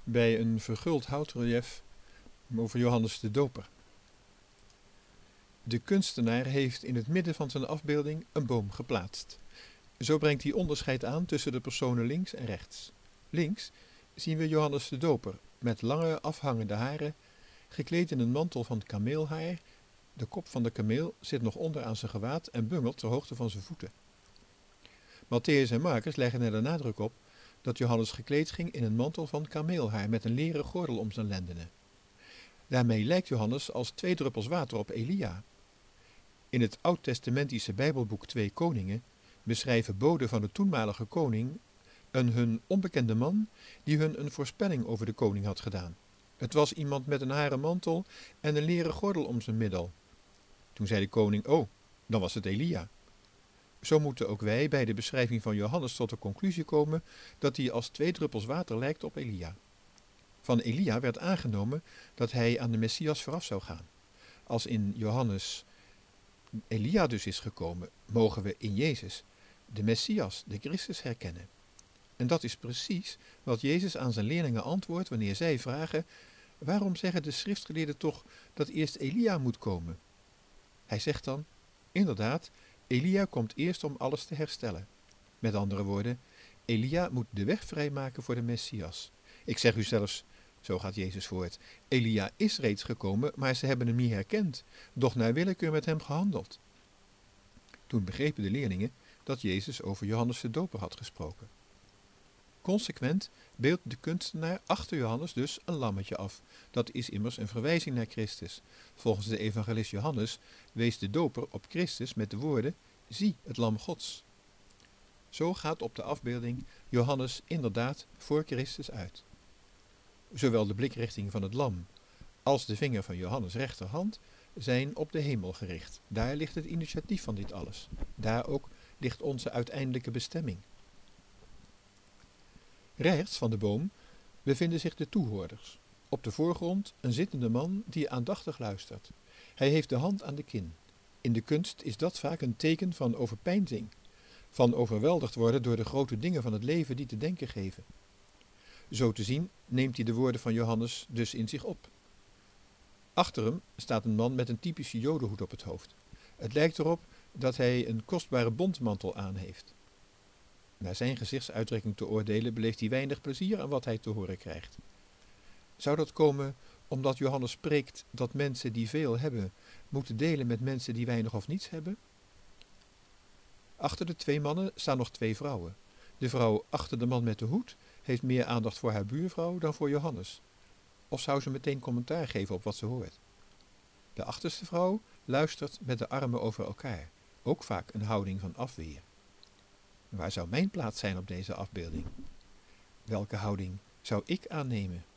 bij een verguld houtrelief over Johannes de Doper. De kunstenaar heeft in het midden van zijn afbeelding een boom geplaatst. Zo brengt hij onderscheid aan tussen de personen links en rechts. Links zien we Johannes de Doper met lange afhangende haren, gekleed in een mantel van kameelhaar. De kop van de kameel zit nog onder aan zijn gewaad en bungelt ter hoogte van zijn voeten. Matthäus en Marcus leggen er de nadruk op dat Johannes gekleed ging in een mantel van kameelhaar met een leren gordel om zijn lendenen. Daarmee lijkt Johannes als 2 druppels water op Elia. In het oud-testamentische Bijbelboek 2 Koningen beschrijven boden van de toenmalige koning een hun onbekende man die hun een voorspelling over de koning had gedaan. Het was iemand met een haren mantel en een leren gordel om zijn middel. Toen zei de koning, oh, dan was het Elia. Zo moeten ook wij bij de beschrijving van Johannes tot de conclusie komen dat hij als 2 druppels water lijkt op Elia. Van Elia werd aangenomen dat hij aan de Messias vooraf zou gaan. Als in Johannes Elia dus is gekomen, mogen we in Jezus de Messias, de Christus, herkennen. En dat is precies wat Jezus aan zijn leerlingen antwoordt wanneer zij vragen: waarom zeggen de schriftgeleerden toch dat eerst Elia moet komen? Hij zegt dan: inderdaad, Elia komt eerst om alles te herstellen. Met andere woorden, Elia moet de weg vrijmaken voor de Messias. Ik zeg u zelfs, zo gaat Jezus voort, Elia is reeds gekomen, maar ze hebben hem niet herkend, doch naar willekeur met hem gehandeld. Toen begrepen de leerlingen dat Jezus over Johannes de Doper had gesproken. Consequent beeldt de kunstenaar achter Johannes dus een lammetje af. Dat is immers een verwijzing naar Christus. Volgens de evangelist Johannes wees de doper op Christus met de woorden: zie het lam Gods. Zo gaat op de afbeelding Johannes inderdaad voor Christus uit. Zowel de blikrichting van het lam als de vinger van Johannes' rechterhand zijn op de hemel gericht. Daar ligt het initiatief van dit alles. Daar ook ligt onze uiteindelijke bestemming. Rechts van de boom bevinden zich de toehoorders. Op de voorgrond een zittende man die aandachtig luistert. Hij heeft de hand aan de kin. In de kunst is dat vaak een teken van overpeinzing, van overweldigd worden door de grote dingen van het leven die te denken geven. Zo te zien neemt hij de woorden van Johannes dus in zich op. Achter hem staat een man met een typische jodenhoed op het hoofd. Het lijkt erop dat hij een kostbare bontmantel aan heeft. Naar zijn gezichtsuitdrukking te oordelen beleeft hij weinig plezier aan wat hij te horen krijgt. Zou dat komen omdat Johannes spreekt dat mensen die veel hebben moeten delen met mensen die weinig of niets hebben? Achter de 2 mannen staan nog 2 vrouwen. De vrouw achter de man met de hoed heeft meer aandacht voor haar buurvrouw dan voor Johannes. Of zou ze meteen commentaar geven op wat ze hoort? De achterste vrouw luistert met de armen over elkaar, ook vaak een houding van afweer. Waar zou mijn plaats zijn op deze afbeelding? Welke houding zou ik aannemen?